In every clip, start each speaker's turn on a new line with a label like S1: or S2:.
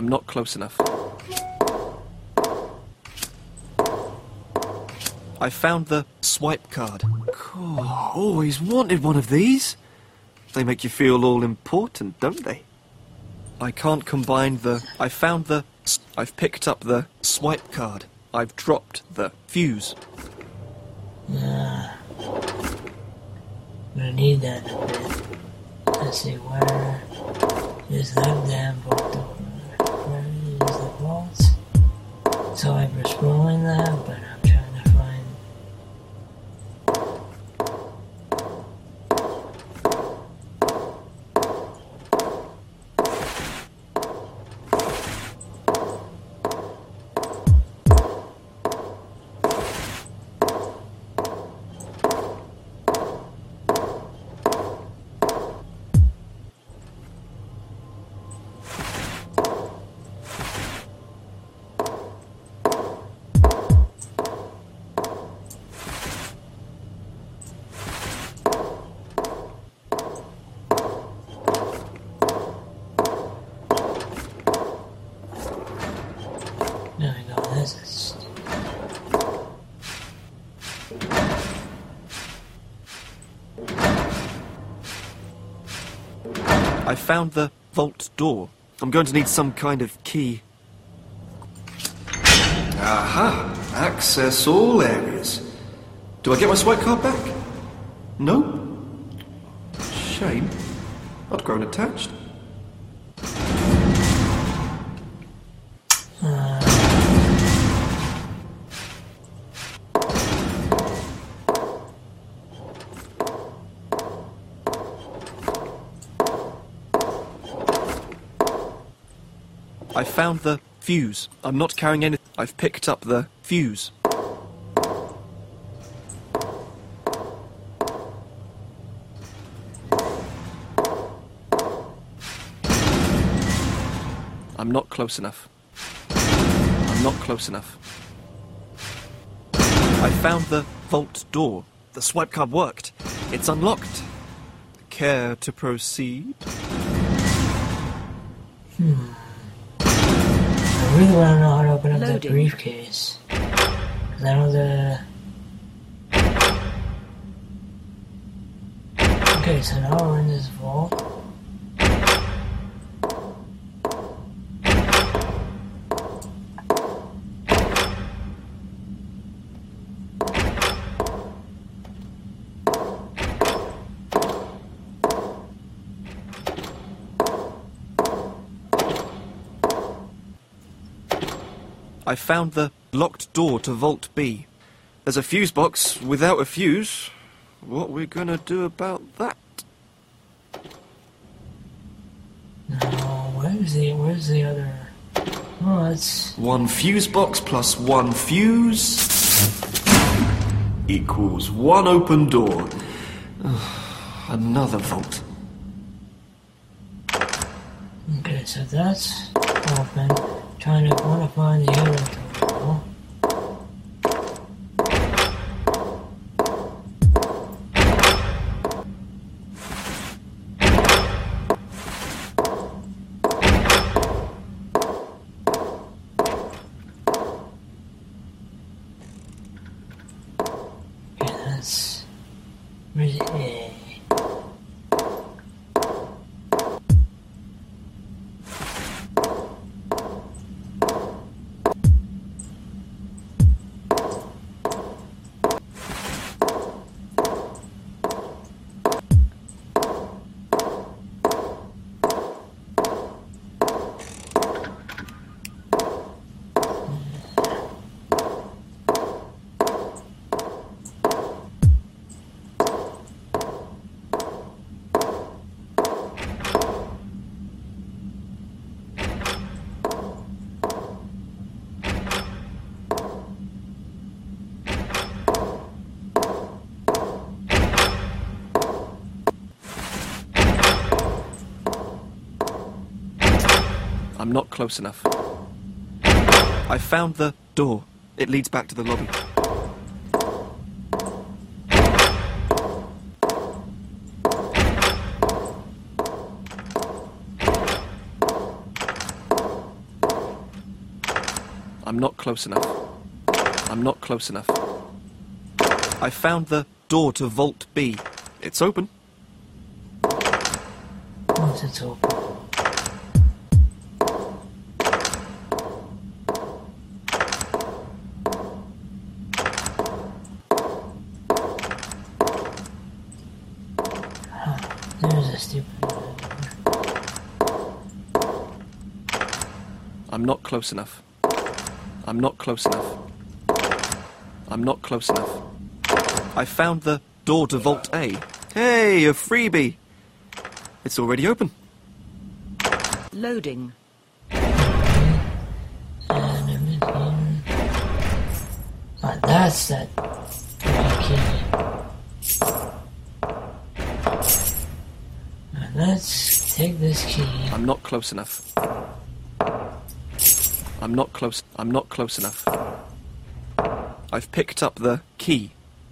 S1: I'm not close enough. I found the swipe card. Cool. Always wanted one of these. They make you feel all important, don't they? I can't combine the... I found the... I've picked up the swipe card. I've dropped the fuse.
S2: I'm gonna need that in a bit. Let's see, where is that damn vault door? Where is the vault? So I'm scrolling that, but I'm trying to find... There we go, this is...
S1: I found the vault door. I'm going to need some kind of key. Aha! Access all areas. Do I get my swipe card back? No? Shame. I'd grown attached. I found the fuse. I'm not carrying anything. I've picked up the fuse. I'm not close enough. I'm not close enough. I found the vault door. The swipe card worked. It's unlocked. Care to proceed?
S2: I really want to know how to open up that briefcase. Because I know the... Okay, so now we're in this vault.
S1: I found the locked door to Vault B. There's a fuse box without a fuse. What we're gonna do about that?
S2: No, where's the other... Oh, it's...
S1: One fuse box plus one fuse equals one open door. Another vault.
S2: Okay, so that's open. Trying to want to find the other door. Okay, that's really...
S1: I'm not close enough. I found the door. It leads back to the lobby. I'm not close enough. I'm not close enough. I found the door to Vault B. It's open.
S2: Once it's open. There's a stupid door.
S1: I'm not close enough. I'm not close enough. I'm not close enough. I found the door to Vault A. Hey, a freebie! It's already open.
S3: Loading.
S2: And everything. Ah, that's that key. Now let's take this key.
S1: I'm not close enough. I'm not close. I'm not close enough. I've picked up the key.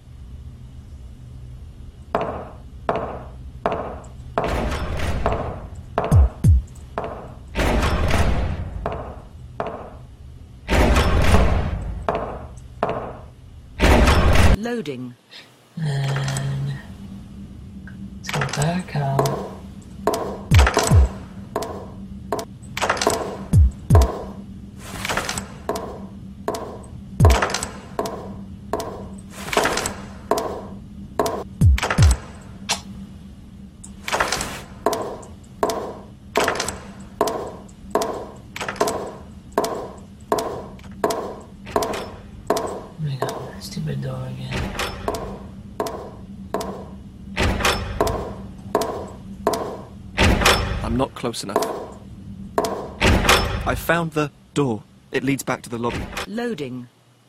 S3: Loading.
S2: And let's go back out. We got that stupid door again.
S1: I'm not close enough. I found the door. It leads back to the lobby.
S3: Loading.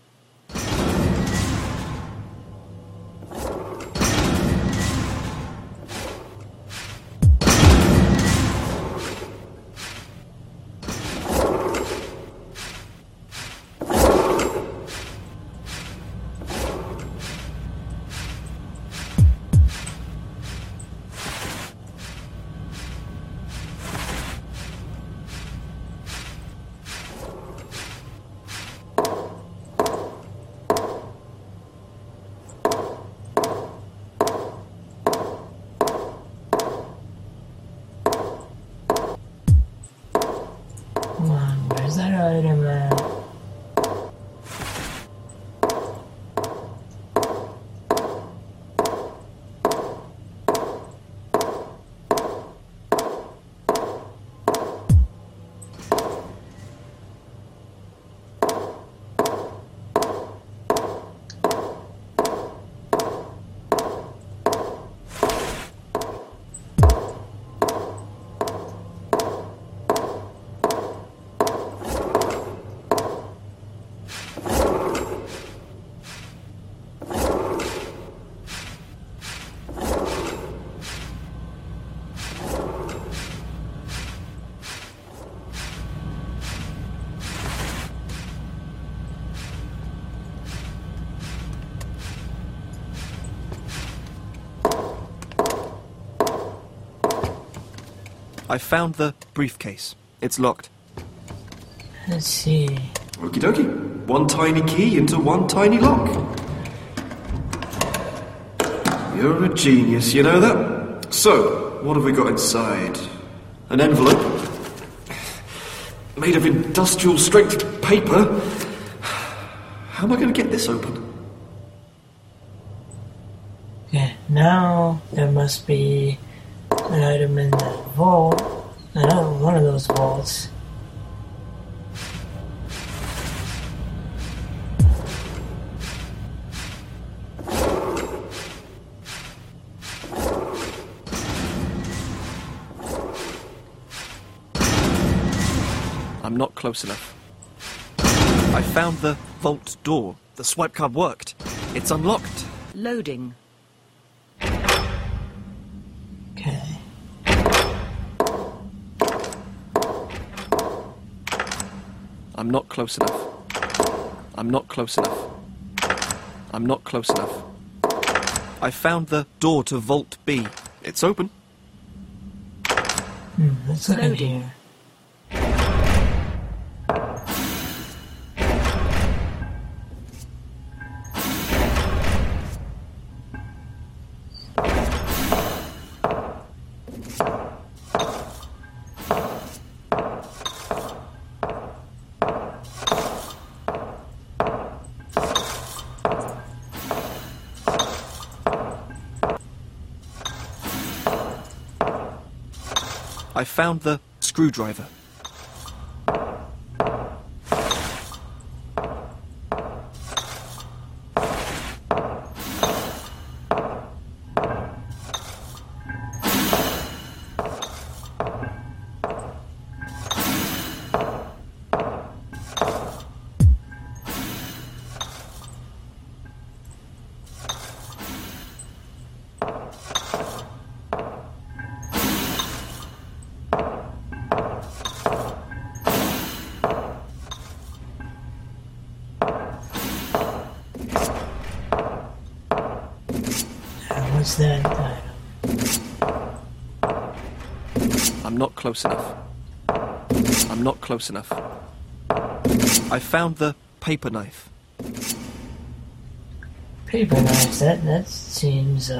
S2: Come on, where's that item at?
S1: I found the briefcase. It's locked.
S2: Let's see.
S1: Okie dokie. One tiny key into one tiny lock. You're a genius, you know that? So, what have we got inside? An envelope. Made of industrial strength paper. How am I going to get this open?
S2: Okay, now there must be an item in the vault. One of those vaults.
S1: I'm not close enough. I found the vault door. The swipe card worked. It's unlocked.
S3: Loading.
S2: Okay.
S1: I'm not close enough. I'm not close enough. I'm not close enough. I found the door to Vault B. It's open.
S2: Let's look in
S3: Loading.
S2: here.
S1: I found the screwdriver.
S2: What's that item?
S1: I'm not close enough. I'm not close enough. I found the paper knife.
S2: Paper knives, that seems,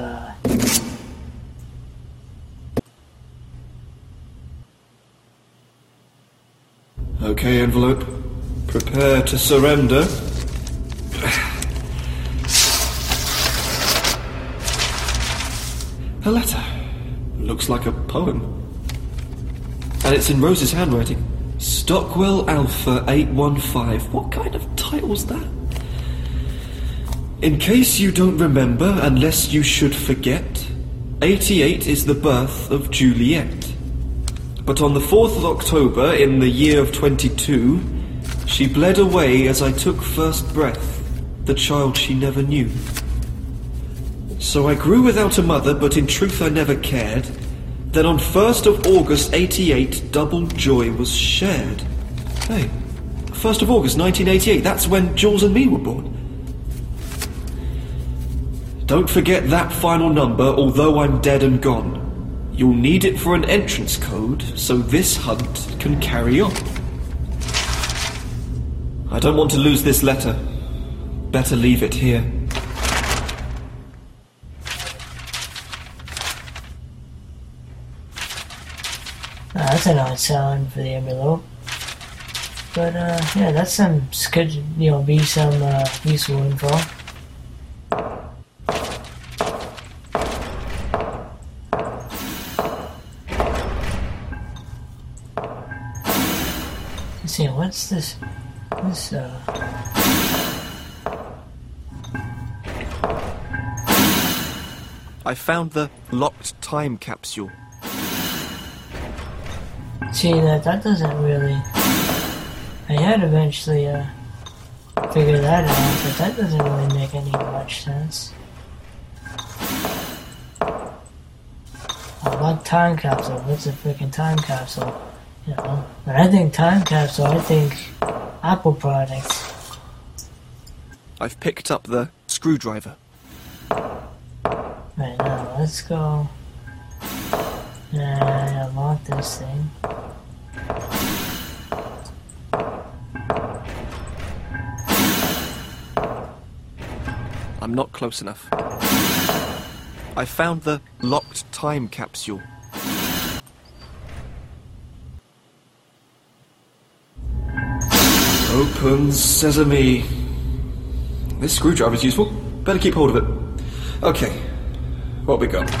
S1: Okay, envelope. Prepare to surrender. A letter. Looks like a poem. And it's in Rose's handwriting. Stockwell Alpha 815. What kind of title's that? In case you don't remember, unless you should forget, 88 is the birth of Juliet. But on the 4th of October, in the year of 22, she bled away as I took first breath, the child she never knew. So I grew without a mother, but in truth I never cared. Then on 1st of August 88, double joy was shared. Hey, 1st of August 1988, that's when Jules and me were born. Don't forget that final number, although I'm dead and gone. You'll need it for an entrance code, so this hunt can carry on. I don't want to lose this letter. Better leave it here.
S2: That's an odd sound for the envelope. But, yeah, that's could, be some, useful info. Let's see, what's this?
S1: I found the locked time capsule.
S2: See, that doesn't really... I had eventually, figure that out, but that doesn't really make any much sense. A locked time capsule, what's a freaking time capsule? When I think time capsule, I think Apple products.
S1: I've picked up the screwdriver.
S2: Right now, let's go. Unlock this thing.
S1: I'm not close enough. I found the locked time capsule. Open sesame. This screwdriver's useful. Better keep hold of it. Okay, what we got?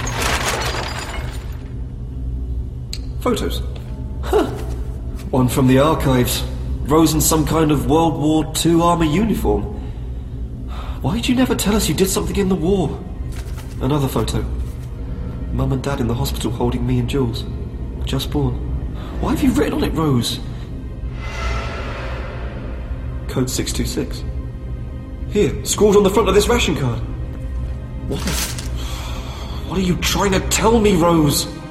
S1: Photos. Huh. One from the archives. Rose in some kind of World War II army uniform. Why'd you never tell us you did something in the war? Another photo. Mum and Dad in the hospital holding me and Jules. Just born. Why have you written on it, Rose? Code 626. Here, scrawled on the front of this ration card. What are you trying to tell me, Rose?